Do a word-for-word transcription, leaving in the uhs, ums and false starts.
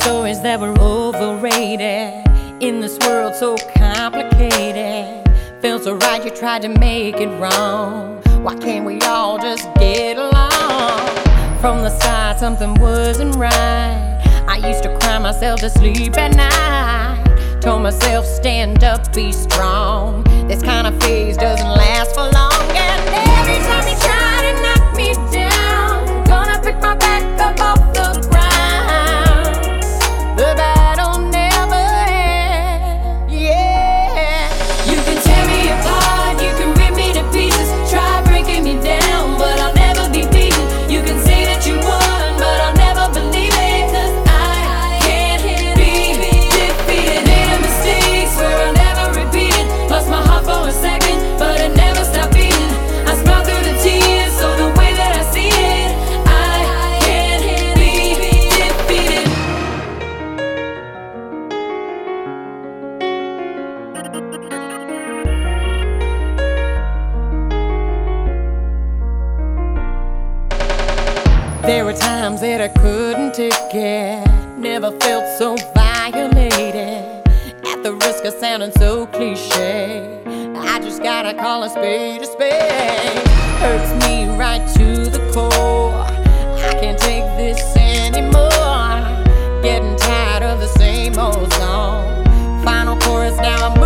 stories that were overrated. In this world so complicated, felt so right, you tried to make it wrong. Why can't we all just get along? From the start something wasn't right. I used to cry myself to sleep at night. Told myself stand up, be strong. This kind of phase doesn't last for long. And every time you try to knock me down, gonna pick my back up off the ground. The battle never ends, yeah. You can tear me apart, you can rip me to pieces, try breaking me down, but I'll never be beaten. You can say that you won, but I'll never believe it, 'cause I can't be defeated. Made a mistake, swear I'll never repeat it. Lost my heart for a second, but it never stopped beating. I smile through the tears, so the way that I see it, I can't be defeated. There were times that I couldn't take it, never felt so violated. At the risk of sounding so cliche, I just gotta call a spade a spade. Hurts me right to the core, I can't take this anymore. Getting tired of the same old song. Final chorus, now I'm